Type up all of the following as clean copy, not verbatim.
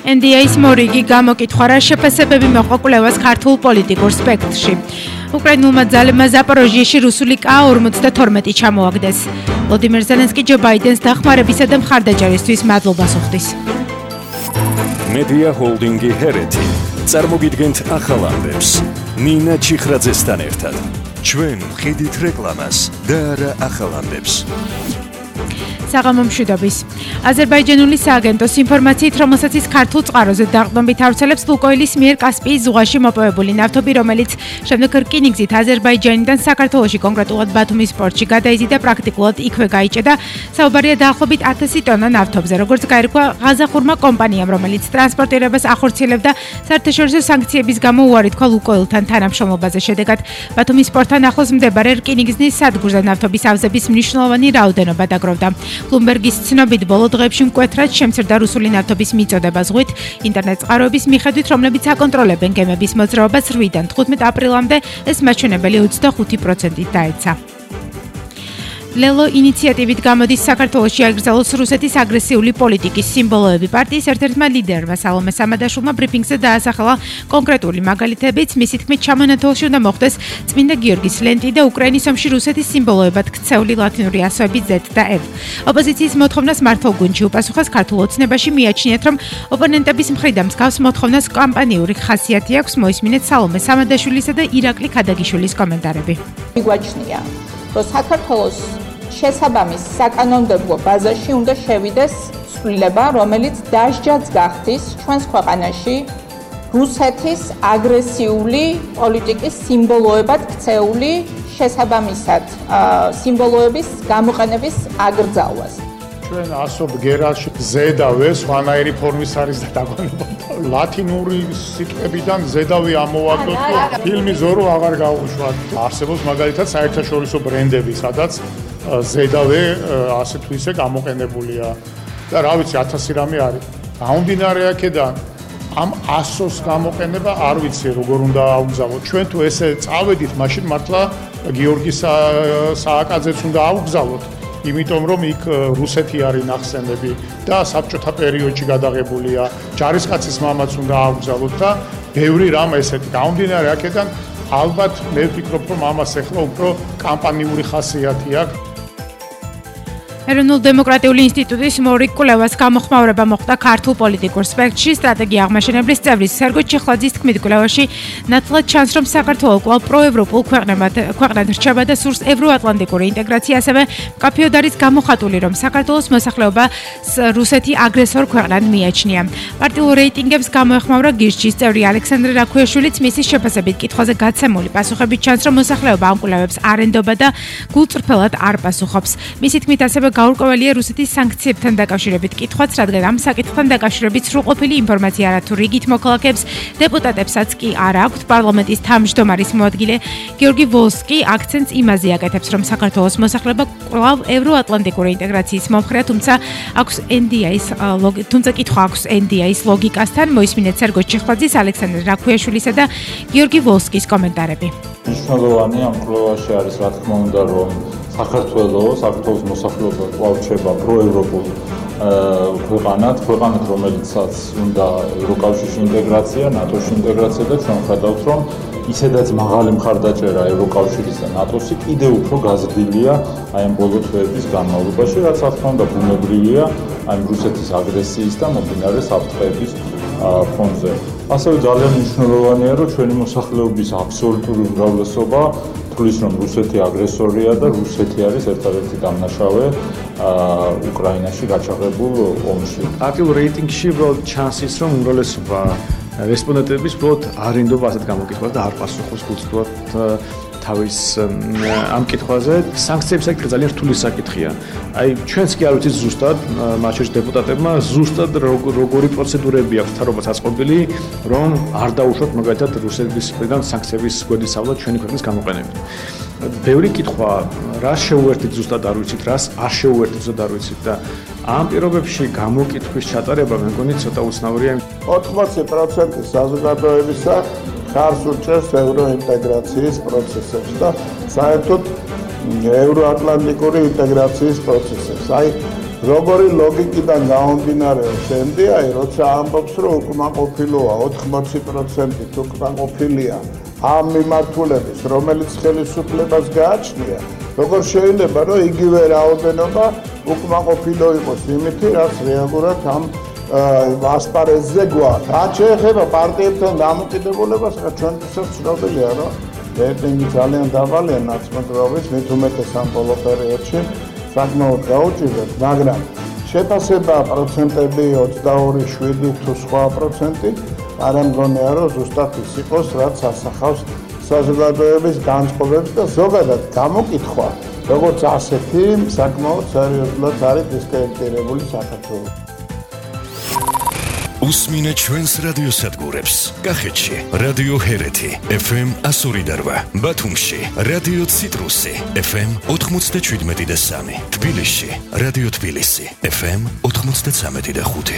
NDA-ის მორიგი გამოკითხვა რა შეფასებები მოყვა კვლევას ქართულ პოლიტიკურ სპექტრში. უკრაინულმა ძალებმა ზაპოროჟიეში რუსული K-52 ჩამოაგდეს. ვლადიმერ ზელენსკი ჯო ბაიდენს დახმარებისა და მხარდაჭერისთვის მადლობას უხდის. მედია ჰოლდინგი ჰერეთი წარმოგიდგენთ ახალ ამბებს. ნინა ჩიხრაძესთან ერთად. ჩვენ ვხედით რეკლამას და არა ახალ ამბებს. საღამო მშვიდობის. აზერბაიჯანული სააგენტოს ინფორმაციით, რომელსაც ის ქართულ წყაროზე დაყრდნობით ავრცელებს, ლუკოილის მიერ კასპიის ზღვაში მოპოვებული ნავთობი, რომელიც შემდეგ რკინიგზით აზერბაიჯანიდან საქართველოში, კონკრეტულად ბათუმის პორტში გადაიზიდა, პრაქტიკულად იქვე გაიჭედა. საუბარია დაახლოებით 1000 ტონა ნავთობზე, როგორც გაირკვა ღაზახურმა კომპანიამ, რომელიც ტრანსპორტირებას ახორციელებდა საერთაშორისო სანქციების გამო უარი თქვა ლუკოილთან თანამშრომლობაზე. შედეგად ბათუმის პორტთან ახლოს მდებარე რკინიგზის სადგურზე ნავთობის ავზების მნიშვნელოვანი რაოდენობა დაგროვდა. Bloomberg-ის ცნობით ბოლო დღეებში მკვეთრად შემცირდა რუსული ნავთობის მიწოდება ზღვით. ინტერნეტ წყაროების მიხედვით, რომლებიც აკონტროლებენ გემების მოძრაობას 8-დან 15 აპრილამდე, ეს მაჩვენებელი 25%-ით დაეცა. ლელო ინიციატივით გამოდის საქართველოში აკრძალოს რუსეთის აგრესიული პოლიტიკის სიმბოლოები. პარტიის ერთ-ერთმა ლიდერმა სალომე სამადაშვილმა ბრიფინგზე დაასახელა კონკრეტული მაგალითებიც, მისი თქმით, ჩამონათვალში უნდა მოხდეს წმინდა გიორგის ლენტი და უკრაინის ომში რუსეთის სიმბოლოებად ქცეული ლათინური ასოები Z და F. ოპოზიციის მოთხოვნას მართლ გუნდში უპასუხეს ქართულ ოცნებაში, მიაჩნიათ, რომ ოპონენტების მხრიდან მსგავს მოთხოვნას კამპანიური ხასიათი აქვს. მოისმინეთ სალომე სამადაშვილისა და ირაკლი ქადაგიშვილის კომენტარები. მიგვაჩნია, რომ საქართველოს შესაბამის საკანონმდებლო ბაზაში უნდა შევიდეს ცვლილება, რომელიც დასჯაც გახდის ჩვენს ქვეყანაში რუსეთის აგრესიული პოლიტიკის სიმბოლოებად ქცეული შესაბამისად სიმბოლოების გამოყენების აკრძალვას. ჩვენ ასობ გერაში ზედავე სხვანაირი ფორმის არის და დაგონება ლათინური სიტყვებიდან ზედავე ამოვაგდოთ ფილმი ზორო აღარ გაუშვათ. არსებობს მაგალითად საერთაშორისო ბრენდები, სადაც ზედავე ასე თუ ისე გამოყენებულია და რა ვიცი 1000 რამე არის. გამომდინარე აქედან ამ ასოს გამოყენება არ ვიცი როგორ უნდა აუგზავნოთ. ჩვენ თუ ესე წავედით, მაშინ მართლა გიორგის სააკაძეც უნდა აუგზავნოთ. იმიტომ რომ იქ რუსეთი არის ნახსენები და საბჭოთა პერიოდში გადაღებულია, ჯარისკაცის მამაც უნდა აუგზავნოთ და ბევრი რამ ესეთი. გამომდინარე აქედან ალბათ მე ვფიქრობ, რომ ამას ახლა უფრო კამპანიური ხასიათი აქვს. ეროვნულ-დემოკრატიული ინსტიტუტის მორიგ კვლევას გამოხმაურება მოხდა ქართულ პოლიტიკურ სპექტრში. სტრატეგია აღმაშენებლის წევრის სერგო ჩიხლაძის თქმით, კვლევაში ნათლად ჩანს, რომ საქართველო კვლავ პროევროპულ ქვეყნად რჩება და სურს ევროატლანტიკური ინტეგრაცია, ასევე მკაფიოდ არის გამოხატული, რომ საქართველოს მოსახლეობას რუსეთი აგრესორ ქვეყნად მიაჩნია. პარტიულ რეიტინგებს გამოეხმაურა გირჩის წევრი ალექსანდრე რაქუეშვილიც, მისი შეფასებით კითხვაზე გაცემული პასუხებით ჩანს, რომ მოსახლეობა ამ კვლევებს არ ენდობა და გულწრფელად არ პასუხობს. მისი თქმით, ასევე გაურკვეველია რუსეთის სანქციებთან დაკავშირებით კითხვაც, რადგან ამ საკითხთან დაკავშირებით სრულყოფილი ინფორმაცია არა თუ რიგით მოქალაქეებს, დეპუტატებსაც კი არ აქვთ. პარლამენტის თავმჯდომარის მოადგილე გიორგი ვოლსკი აქცენტს იმაზე აკეთებს, რომ საქართველოს მოსახლეობა კვლავ ევროატლანტიკური ინტეგრაციის მომხრეა, თუმცა კითხვა აქვს NDA-ის ლოგიკასთან. მოისმინეთ სერგო ჩიხლაძის, ალექსანდრე რაქუეშვილისა და გიორგი ვოლსკის კომენტარები. მნიშვნელოვანი ამ კვლევაში არის, რა თქმა უნდა, რომ საქართველოს მოსახლეობა კვლავ რჩება პროევროპულ ქვეყანად, რომელიცაც უნდა ევროკავშირში ინტეგრაცია, ნატოში ინტეგრაცია და ჩვენ ვხედავთ, რომ ისედაც მაღალი მხარდაჭერა ევროკავშირის და ნატოსი კიდევ უფრო გაზრდილია აი ამ ბოლო თვეების განმავლობაში, რაც რა თქმა უნდა ბუნებრივია აი რუსეთის აგრესიის და მომდინარე საფრთხეების ფონზე. ასევე ძალიან მნიშვნელოვანია, რომ ჩვენი მოსახლეობის აბსოლუტური უმრავლესობა თulis რომ რუსეთი აგრესორია და რუსეთი არის ერთადერთი დამნაშავე უკრაინაში გაჩაღებულ ომში. პარტიულ რეიტინგში უბრალოდ ჩანს ის, რომ უმრავლესობა რესპონდენტების უბრალოდ არ ენდობა ასეთ გამოკითხვას და არ პასუხობს გულწრფელად თავის ამ კითხვაზე. სანქციების საკითხი ძალიან რთული საკითხია. აი ჩვენც კი არ ვიცით ზუსტად, მათ შორის დეპუტატებმა ზუსტად როგორი პროცედურები აქვს თარობას აწყობილი, რომ არ დაუშვათ მაგალითად რუსეთის მხრიდან სანქციების გვერდისავლად ჩვენი ქვეყნის გამოყენებით. ბევრი კითხვა, რა შეუერთეთ ზუსტად არ ვიცით, რას არ შეუერთეთ ზუსტად არ ვიცით და ამ პირობებში გამოკითხვის ჩატარება მე მგონი ცოტა უცნაურია. 80% საზოგადოებისა ხარს უჭერს ევროინტეგრაციის პროცესებს და საერთოდ ევროატლანტიკური ინტეგრაციის პროცესებს. აი როგორი ლოგიკიდან გამომდინარეობს MDI, როცა ამბობს, რომ უკმაყოფილოა 80%-ით უკმაყოფილია ამ მიმართულების, რომელიც ხელისუფლებას გააჩნია, როგორ შეიძლება, რომ იგივე რაოდენობა უკმაყოფილო იყოს იმითი, რაც რეალურად ამ ასპარეზზე გვაქვს. რაც შეეხება პარტიებთან დამოკიდებულებას, ჩვენთვისაც ცნობილია, რომ რეიტინგი ძალიან დაბალია ნაცნობრობის, მით უმეტეს ამ ბოლო პერიოდში საკმაოდ გაუჭირდეთ, მაგრამ შეფასება პროცენტები 22.7 თუ სხვა პროცენტი არ მგონია, რომ ზუსტად ის იყოს, რაც ასახავს საზოგადოების განწყობებს და ზოგადად გამოკითხვა, როგორც ასეთი საკმაოდ სერიოზულად არის დისკრედიტირებული საქართველოს. უსმინე ჩვენს რადიოსადგურებს. კახეთში რადიო ჰერეთი FM 102.8, ბათუმში რადიო ციტრუსი FM 97.3, თბილისში რადიო თბილისი FM 93.5.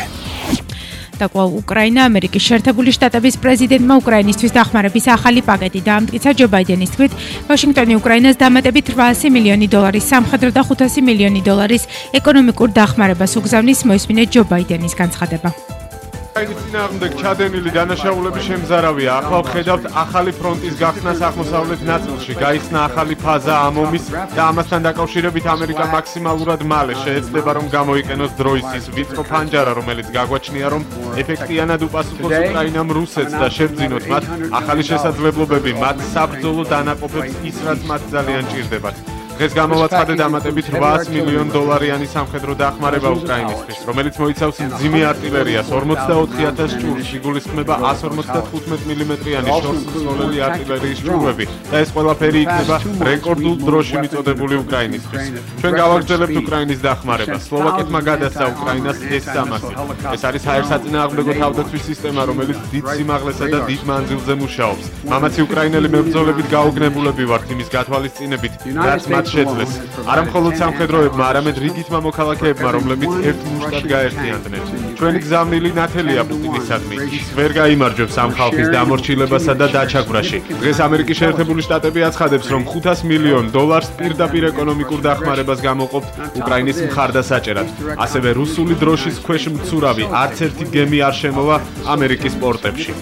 და უკრაინა ამერიკის შეერთებული შტატების პრეზიდენტმა უკრაინისთვის დახმარების ახალი პაკეტი დაამტკიცა ჯო ბაიდენის თქმით, ვაშინგტონი უკრაინას დამატებით $800 მილიონი სამხედრო და $500 მილიონი ეკონომიკურ დახმარებას უგზავნის, მოისმინეთ ჯო ბაიდენის განცხადება. უკრაინის წინააღმდეგ ჩადენილი დანაშაულები შემზარავია. ახლა ვხედავთ ახალი ფრონტის გახსნას აღმოსავლეთ ნაწილში. გაიხსნა ახალი ფაზა ამ ომის და ამასთან დაკავშირებით ამერიკა მაქსიმალურად მალე შეეცდება, რომ გამოიყენოს დროის ის ვიწრო ფანჯარა, რომელიც გაგვაჩნია, რომ ეფექტიანად უპასუხოს უკრაინამ რუსეთს და შებძინოთ მათ ახალი შესაძლებლობები, მათ საბრძოლო დანაყოფებს ის, რაც მათ ძალიან ჭირდებათ. დღეს გამოვაცხადე დამატებით $800 მილიონი სამხედრო დახმარება უკრაინისთვის, რომელიც მოიცავს მძიმე артиლერიას 44,000 ჭურს, იგულისხმება 155 მმ-იანი შორსმსროლელი артиლერიის ჭურვები და ეს ყველაფერი იქნება რეკორდულ დროში მიწოდებული უკრაინისთვის. ჩვენ გავაგრძელებთ უკრაინის დახმარებას. სლოვაკეთმა გადასცა უკრაინას S-300. ეს არის საერთაშორისო თავდაცვის სისტემა, რომელიც დიდ სიმაღლესა და დიდ მანძილზე მუშაობს. მამაცი უკრაინელი მებრძოლებით გაუგნებულები ვართ იმის გათვალისწინებით, რაც შეძლეს. არა მხოლოდ სამხედროებმა, არამედ რიგითმა მოქალაქეებმა, რომლებიც ერთ მუშტად გაერთიანდნენ. ჩვენი გზავნილი ნათელია პუტინისადმი. ის ვერ გაიმარჯვებს ამ ხალხის დამორჩილებასა და დაჩაგვრაში. დღეს ამერიკის შეერთებული შტატები აცხადებს, რომ $500 მილიონ პირდაპირ ეკონომიკურ დახმარებას გამოყოფთ უკრაინის მხარდასაჭერად. ასევე რუსული დროშის ქვეშ მცურავი არც ერთი გემი არ შემოვა ამერიკის პორტებში.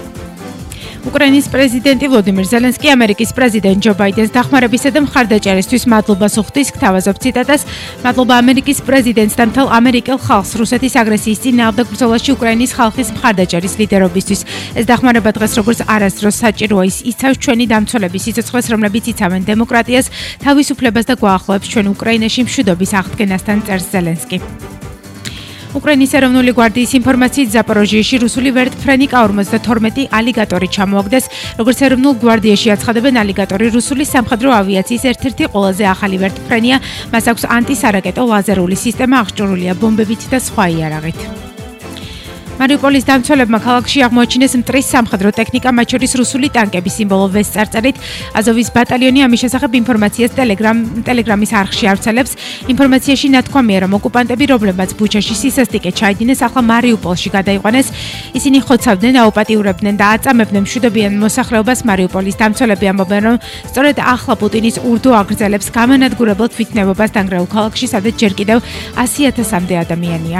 უკრაინის პრეზიდენტი ვლოდიმირ ზელენსკი ამერიკის პრეზიდენტ ჯო ბაიდენს დახმარებისა და მხარდაჭერისთვის მადლობას უხდის, გთავაზობ ციტატას. მადლობა ამერიკის პრეზიდენტს და მთელ ამერიკელ ხალხს რუსეთის აგრესიის წინააღმდეგ ბრძოლაში უკრაინის ხალხის მხარდაჭერის ლიდერობისთვის. ეს დახმარება დღეს როგორც არასდროს საჭიროა, ის იცავს ჩვენი დამცველების სიცოცხლეს, რომლებიც იცავენ დემოკრატიას, თავისუფლებას და გვაახლოებს ჩვენ უკრაინაში მშვიდობის აღდგენასთან, წერს ზელენსკი. უკრაინის ეროვნული გვარდიის ინფორმაციით ზაპოროჟიეში რუსული ვერტმფრენი K-52 ალიგატორი ჩამოაგდეს. როგორც ეროვნულ გვარდიაში აცხადებენ, ალიგატორი რუსული სამხედრო ავიაციის ერთ-ერთი ყველაზე ახალი ვერტმფრენია. მას აქვს ანტისარაკეტო ლაზერული სისტემა, აღჭურვილია ბომბებით და სხვა იარაღით. მარიუპოლის დამცველებმა ქალაქში აღმოაჩინეს მტრის სამხედრო ტექნიკა, მათ შორის რუსული ტანკები სიმბოლო V-ს წარწერით. აზოვის ბატალიონი ამის შესახებ ინფორმაციას ტელეგრამის არხში ავრცელებს. ინფორმაციაში ნათქვამია, რომ ოკუპანტები, რომლებმაც ბუჩაში სისასტიკე ჩაიდინეს, ახლა მარიუპოლში გადაიყვანეს. ისინი ხოცავდნენ, აუპატიურებდნენ და აწამებდნენ მშვიდობიან მოსახლეობას. მარიუპოლის დამცველები ამბობენ, რომ სწორედ ახლა პუტინის ურდო აგრძელებს გამანადგურებელ თვითნებობას დანგრეულ ქალაქში, სადაც ჯერ კიდევ 100,000-მდე ადამიანია.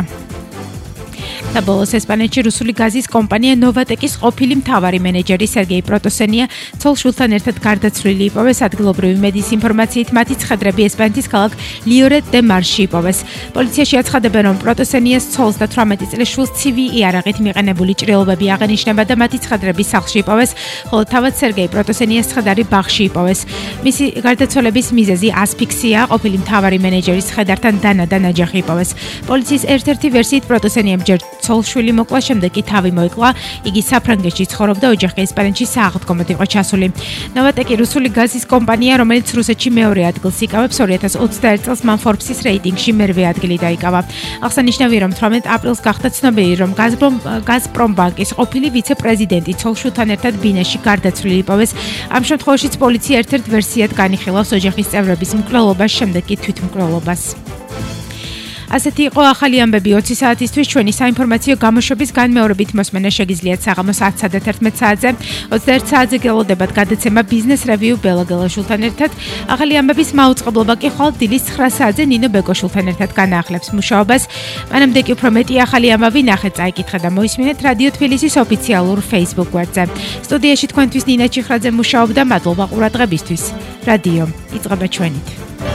და ბოლოს ესპანეთში რუსული გაზის კომპანია ნოვატეკის ყოფილი მთავარი მენეჯერი სერგეი პროტოსენია ცოლ-შვილთან ერთად გარდაცვლილი იპოვეს. ადგილობრივი მედიის ინფორმაციით მათი ცხედრები ესპანეთის ქალაქ ლიორეტ დე მარში იპოვეს. პოლიციაში აცხადებენ, რომ პროტოსენიას ცოლს და 18 წლის შვილს ცივი იარაღით მიყენებული ჭრილობები აღენიშნება და მათი ცხედრები სახლში იპოვეს, ხოლო თავად სერგეი პროტოსენიას ცხედარი ბაღში იპოვეს. მისი გარდაცვალების მიზეზი ასფიქსია, ყოფილი მთავარი მენეჯერის ცხედართან დანა ნაჯახი იპოვეს. პოლიციის ერთ-ერთი ვერსიით პროტოსენიამ ჯერ ცოლ-შვილი მოკლა, შემდეგ კი თავი მოიკლა. იგი საფრანგეთში ცხოვრობდა, ოჯახი ესპანეთში სააღდგომოდ იყო ჩასული. ნოვატეკი რუსული გაზის კომპანია, რომელიც რუსეთში მეორე ადგილს იკავებს, 2021 წელს მან Forbes-ის რეიტინგში მერვე ადგილი დაიკავა. აღსანიშნავია, რომ 18 აპრილს გახდა ცნობილი, რომ გაზპრომ ბანკის ყოფილი ვიცე-პრეზიდენტი ცოლ-შვილთან ერთად ბინაში გარდაცვლილი იპოვეს. ამ შემთხვევაშიც პოლიცია ერთ-ერთ ვერსიად განიხილავს ოჯახის წევრების მკვლელობას, შემდეგ კი თვითმკვლელობას. ასეთი იყო ახალი ამბები 20 საათისთვის ჩვენი საინფორმაციო გამოშვების განმეორებით მოსმენა შეგიძლიათ საღამოს 10-სა და 11 საათზე 21 საათზე გელოდებათ გადაცემა ბიზნეს რევიუ ბელა გელაშვილთან ერთად ახალი ამბების მაუწყებლობა კი ხვალ დილის 9 საათზე ნინო ბეკოშვილთან ერთად განაახლებს მუშაობას მანამდე კი უფრო მეტი ახალი ამბები ნახეთ წაიკითხეთ და მოისმინეთ რადიო თბილისის ოფიციალურ Facebook გვერდზე სტუდიაში თქვენთვის ნინა ჩიხრაძე მუშაობდა მადლობა ყურადღებისთვის რადიო იწყება ჩვენით